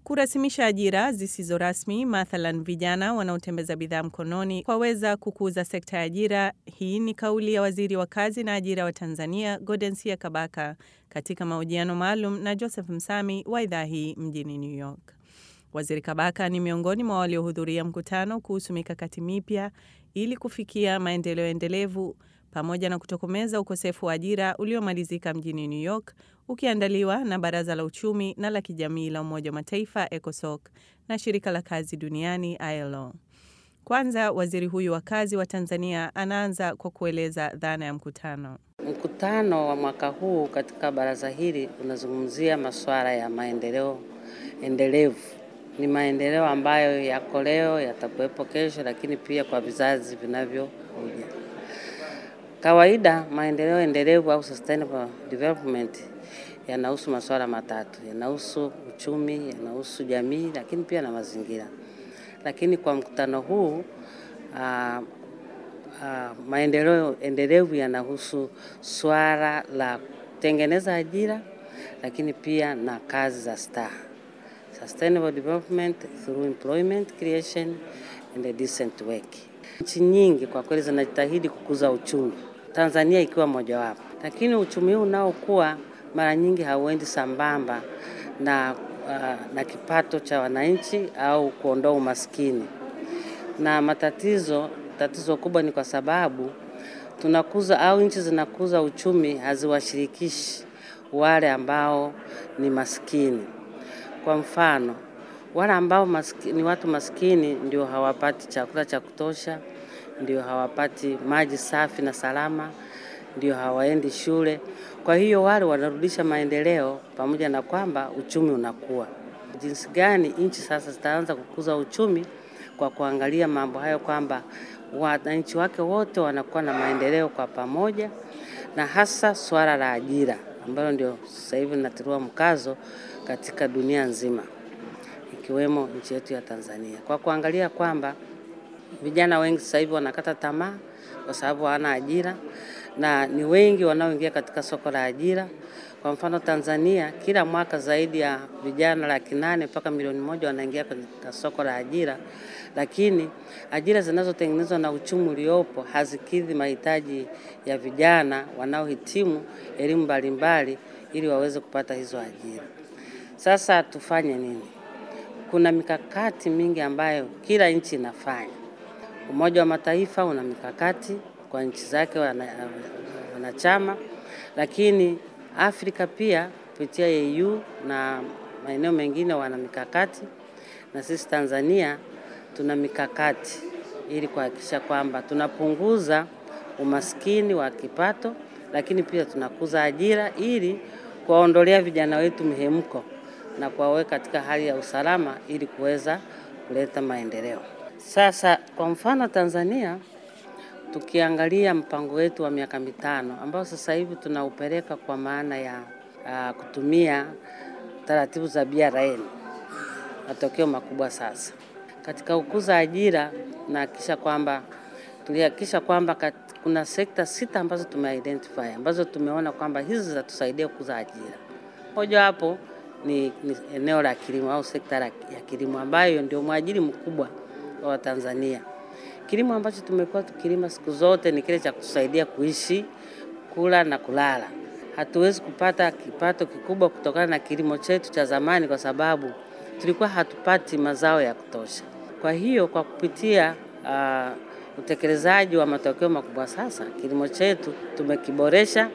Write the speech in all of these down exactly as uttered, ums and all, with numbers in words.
Kurasimisha ajira zisizo rasmi, mathalan vijana wanaotembeza bidhaa mkononi, kwaweza kukuza sekta ya ajira. Hii ni kauli ya Waziri wa Kazi na Ajira wa Tanzania, Gaudensia Kabaka, katika mahojiano maalum na Joseph Msami wa idhaa hii mjini New York. Waziri Kabaka ni miongoni mwa waliohudhuria mkutano kuhusu mikakati mipya ili kufikia maendeleo endelevu pamoja na kutokomeza ukosefu wa ajira uliomalizika mjini New York, ukiandaliwa na Baraza la Uchumi na la Kijamii la Umoja wa Mataifa ECOSOC na Shirika la Kazi Duniani I L O. Kwanza, waziri huyu wa kazi wa Tanzania anaanza kwa kueleza dhana ya mkutano. Mkutano wa mwaka huu katika baraza hili unazungumzia masuala ya maendeleo endelevu. Ni maendeleo ambayo yako leo, yatakuwepo kesho, lakini pia kwa vizazi vinavyokuja. Kawaida maendeleo endelevu au sustainable development yanahusu masuala matatu. Yanahusu uchumi, yanahusu jamii, lakini pia na mazingira. Lakini kwa mkutano huu uh, uh, maendeleo endelevu yanahusu swala la kutengeneza ajira, lakini pia na kazi za staha. Sustainable development through employment creation and a decent work. Nchi nyingi kwa kweli zinajitahidi kukuza uchumi, Tanzania ikiwa mojawapo. Lakini uchumi huu unaokuwa mara nyingi hauendi sambamba na uh, na kipato cha wananchi au kuondoa umaskini. Na matatizo tatizo kubwa ni kwa sababu tunakuza au nchi zinakuza uchumi haziwashirikishi wale ambao ni maskini. Kwa mfano, wale ambao maskini, ni watu maskini ndio hawapati chakula cha kutosha, ndio hawapati maji safi na salama, ndio hawaendi shule. Kwa hiyo wale wanarudisha maendeleo pamoja na kwamba uchumi unakuwa. Jinsi gani nchi sasa zitaanza kukuza uchumi kwa kuangalia mambo hayo kwamba wananchi wake wote wanakuwa na maendeleo kwa pamoja, na hasa swala la ajira ambalo ndio sasa hivi linatiliwa mkazo katika dunia nzima ikiwemo nchi yetu ya Tanzania. Kwa kuangalia kwamba vijana wengi sasa hivi wanakata tamaa kwa sababu hawana ajira, na ni wengi wanaoingia katika soko la ajira. Kwa mfano Tanzania, kila mwaka zaidi ya vijana laki nane mpaka milioni moja wanaingia katika soko la ajira, lakini ajira zinazotengenezwa na uchumi uliopo hazikidhi mahitaji ya vijana wanaohitimu elimu mbalimbali ili waweze kupata hizo ajira. Sasa tufanye nini? Kuna mikakati mingi ambayo kila nchi inafanya. Umoja wa Mataifa una mikakati kwa nchi zake wanachama, lakini Afrika pia kupitia E U na maeneo mengine wana mikakati, na sisi Tanzania tuna mikakati ili kuhakikisha kwamba tunapunguza umaskini wa kipato, lakini pia tunakuza ajira ili kuwaondolea vijana wetu mihemko na kuwaweka katika hali ya usalama ili kuweza kuleta maendeleo. Sasa kwa mfano Tanzania, tukiangalia mpango wetu wa miaka mitano ambao sasa hivi tunaupeleka kwa maana ya uh, kutumia taratibu za B R N. Matokeo makubwa sasa katika kukuza ajira, na kisha kwamba tulihakikisha kwamba kuna sekta sita ambazo tumeidentify ambazo tumeona kwamba hizi zitatusaidia kukuza ajira. Moja hapo ni, ni eneo la kilimo au sekta ya kilimo ambayo ndio mwajiri mkubwa wa Tanzania. Kilimo ambacho tumekuwa tukilima siku zote ni kile cha kutusaidia kuishi, kula na kulala. Hatuwezi kupata kipato kikubwa kutokana na kilimo chetu cha zamani kwa sababu tulikuwa hatupati mazao ya kutosha. Kwa hiyo kwa kupitia uh, utekelezaji wa matokeo makubwa sasa, kilimo chetu tumekiboresha,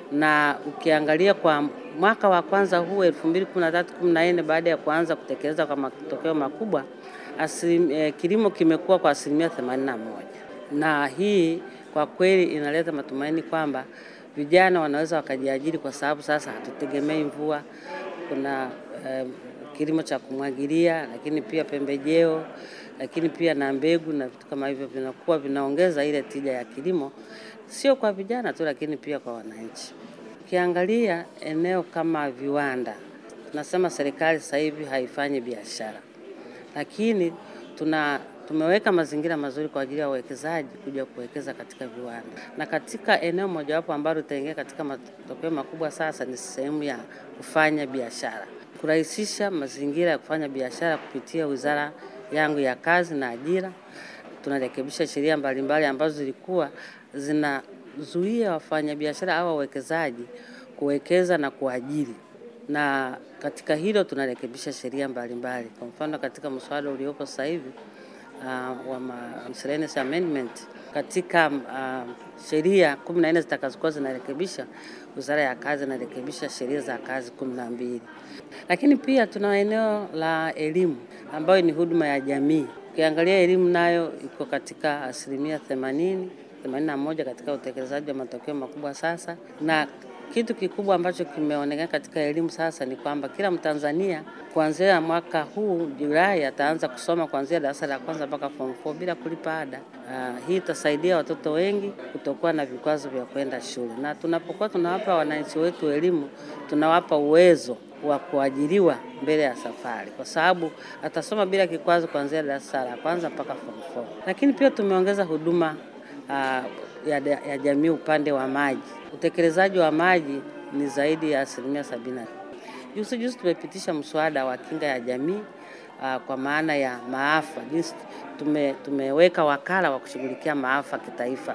na ukiangalia kwa mwaka wa kwanza huu elfu mbili kumi na tatu kumi na nne baada ya kuanza kutekeleza kwa matokeo makubwa, Asim, eh, kilimo kimekuwa kwa asilimia themanini na moja. Na hii kwa kweli inaleta matumaini kwamba vijana wanaweza wakajiajiri kwa sababu sasa hatutegemei mvua. Kuna eh, kilimo cha kumwagilia, lakini pia pembejeo, lakini pia na mbegu na vitu kama hivyo vinakuwa vinaongeza ile tija ya kilimo, sio kwa vijana tu lakini pia kwa wananchi. Ukiangalia eneo kama viwanda, tunasema serikali sasa hivi haifanyi biashara, lakini tuna tumeweka mazingira mazuri kwa ajili ya wawekezaji kuja kuwekeza katika viwanda. Na katika eneo mojawapo ambalo tutaingia katika matokeo makubwa sasa ni sehemu ya kufanya biashara. kurahisisha mazingira ya kufanya biashara kupitia wizara yangu ya kazi na ajira. Tunarekebisha sheria mbalimbali ambazo zilikuwa zinazuia wafanyabiashara au wawekezaji kuwekeza na kuajiri. Na katika hilo tunarekebisha sheria mbalimbali. Kwa mfano katika mswada uliopo sasa hivi uh, wa miscellaneous amendment, katika uh, sheria kumi na nne zitakazokuwa zinarekebisha, wizara ya kazi inarekebisha sheria za kazi kumi na mbili. Lakini pia tuna eneo la elimu ambayo ni huduma ya jamii. Ukiangalia elimu nayo iko katika asilimia themanini, themanini na moja katika utekelezaji wa matokeo makubwa sasa. Na kitu kikubwa ambacho kimeonekana katika elimu sasa ni kwamba kila Mtanzania kuanzia mwaka huu Julai ataanza kusoma kuanzia darasa la kwanza mpaka form four bila kulipa ada. Uh, hii itasaidia watoto wengi kutokuwa na vikwazo vya kwenda shule. Na tunapokuwa tunawapa wananchi wetu elimu, tunawapa uwezo wa kuajiriwa mbele ya safari, kwa sababu atasoma bila kikwazo kuanzia darasa la kwanza mpaka form four. Lakini pia tumeongeza huduma uh, ya, ya jamii upande wa maji. Utekelezaji wa maji ni zaidi ya asilimia sabini. Juzi juzi tumepitisha mswada wa kinga ya jamii uh, kwa maana ya maafa. Jinsi tume, tumeweka wakala wa kushughulikia maafa kitaifa.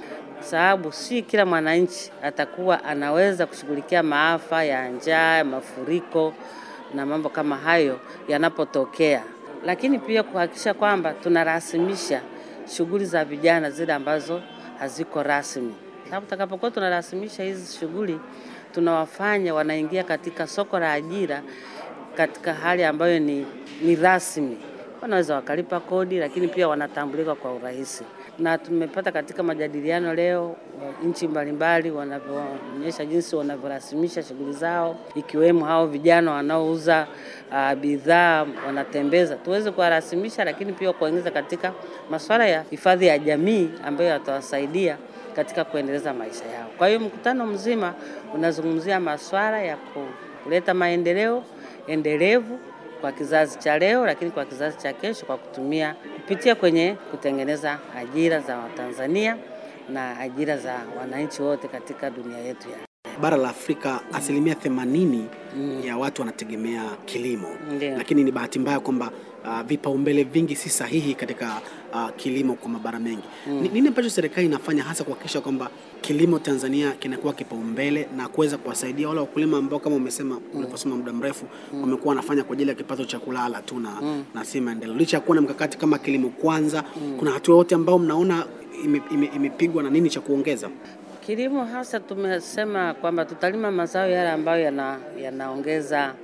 Sababu si kila mwananchi atakuwa anaweza kushughulikia maafa ya njaa, mafuriko na mambo kama hayo yanapotokea. Lakini pia kuhakikisha kwamba tunarasimisha shughuli za vijana zile ambazo haziko rasmi. Sababu tutakapokuwa tunarasimisha hizi shughuli, tunawafanya wanaingia katika soko la ajira katika hali ambayo ni, ni rasmi. Wanaweza wakalipa kodi, lakini pia wanatambulika kwa urahisi. Na tumepata katika majadiliano leo nchi mbalimbali wanavyoonyesha jinsi wanavyorasimisha shughuli zao, ikiwemo hao vijana wanaouza uh, bidhaa wanatembeza, tuweze kuwarasimisha, lakini pia kuongeza katika masuala ya hifadhi ya jamii ambayo yatawasaidia katika kuendeleza maisha yao. Kwa hiyo mkutano mzima unazungumzia masuala ya kuleta maendeleo endelevu kwa kizazi cha leo, lakini kwa kizazi cha kesho, kwa kutumia kupitia kwenye kutengeneza ajira za Watanzania na ajira za wananchi wote katika dunia yetu ya bara la Afrika. Asilimia themanini mm. ya watu wanategemea kilimo. Ndiyo. Lakini ni bahati mbaya kwamba uh, vipaumbele vingi si sahihi katika uh, kilimo kwa mabara mengi. Mm. Nini ambacho serikali inafanya hasa kuhakikisha kwamba kilimo Tanzania kinakuwa kipaumbele na kuweza kuwasaidia wale wakulima ambao kama umesema mm. uliposema muda mrefu mm. wamekuwa wanafanya kwa ajili ya kipato cha kulala tu na mm. na si maendeleo? Licha kuwa na mkakati kama kilimo kwanza, mm. kuna hatua yote ambao mnaona imepigwa ime, ime na nini cha kuongeza? Kilimo hasa tumesema kwamba tutalima mazao yale ambayo yana yanaongeza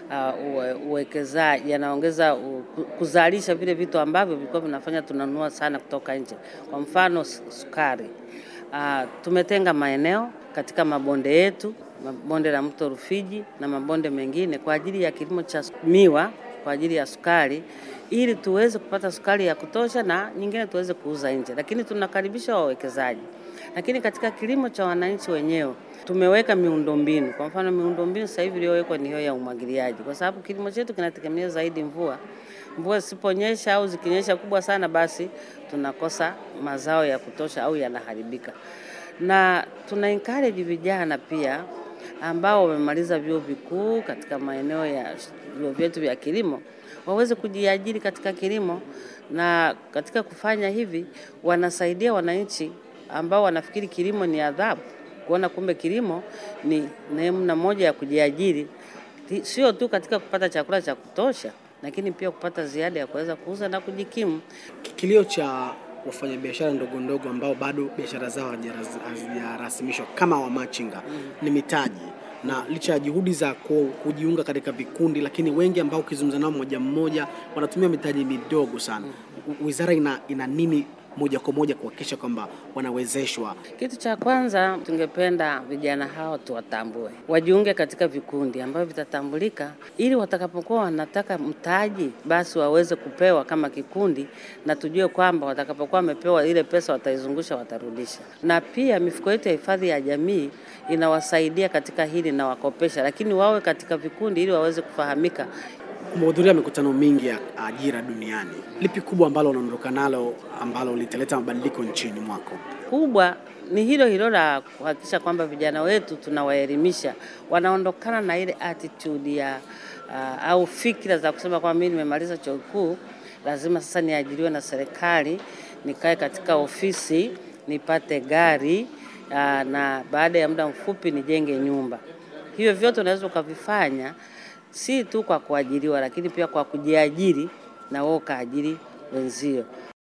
uh, uwekezaji, yanaongeza uh, kuzalisha vile vitu ambavyo vilikuwa vinafanya tunanunua sana kutoka nje. Kwa mfano sukari. Uh, tumetenga maeneo katika mabonde yetu, mabonde la mto Rufiji na mabonde mengine kwa ajili ya kilimo cha miwa, kwa ajili ya sukari, ili tuweze kupata sukari ya kutosha na nyingine tuweze kuuza nje. Lakini tunakaribisha wawekezaji. Lakini katika kilimo cha wananchi wenyewe tumeweka miundombinu. Kwa mfano miundombinu sasa hivi iliyowekwa ni hiyo ya umwagiliaji, kwa sababu kilimo chetu kinategemea zaidi mvua. Mvua zisiponyesha au zikinyesha kubwa sana, basi tunakosa mazao ya kutosha au yanaharibika. Na tuna encourage vijana pia ambao wamemaliza vyuo vikuu katika maeneo ya vyuo vyetu vya kilimo waweze kujiajiri katika kilimo, na katika kufanya hivi wanasaidia wananchi ambao wanafikiri kilimo ni adhabu, kuona kumbe kilimo ni namna moja ya kujiajiri, sio tu katika kupata chakula cha kutosha, lakini pia kupata ziada ya kuweza kuuza na kujikimu. Kilio cha wafanyabiashara ndogo ndogo ambao bado biashara zao hazijarasimishwa kama wamachinga mm. ni mitaji. Na licha ya juhudi za kujiunga katika vikundi, lakini wengi ambao ukizungumza nao mmoja mmoja wanatumia mitaji midogo sana. Wizara ina, ina nini moja kwa moja kuhakikisha kwamba wanawezeshwa? Kitu cha kwanza tungependa vijana hao tuwatambue, wajiunge katika vikundi ambavyo vitatambulika, ili watakapokuwa wanataka mtaji basi waweze kupewa kama kikundi, na tujue kwamba watakapokuwa wamepewa ile pesa wataizungusha, watarudisha. Na pia mifuko yetu ya hifadhi ya jamii inawasaidia katika hili na wakopesha, lakini wawe katika vikundi ili waweze kufahamika. Umehudhuria mikutano mingi ya ajira duniani. Lipi kubwa ambalo unaondoka nalo ambalo litaleta mabadiliko nchini mwako? Kubwa ni hilo hilo la kuhakikisha kwamba vijana wetu tunawaelimisha, wanaondokana na ile attitude ya uh, au fikra za kusema kwa mimi nimemaliza chuo kikuu lazima sasa niajiriwe na serikali, nikae katika ofisi, nipate gari uh, na baada ya muda mfupi nijenge nyumba. Hiyo vyote unaweza ukavifanya si tu kwa kuajiriwa, lakini pia kwa kujiajiri na wewe kaajiri wenzio.